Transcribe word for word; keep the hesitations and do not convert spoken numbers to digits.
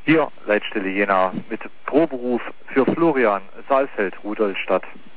Hier, Leitstelle Jena, mit Proberuf für Florian Saalfeld, Rudolstadt.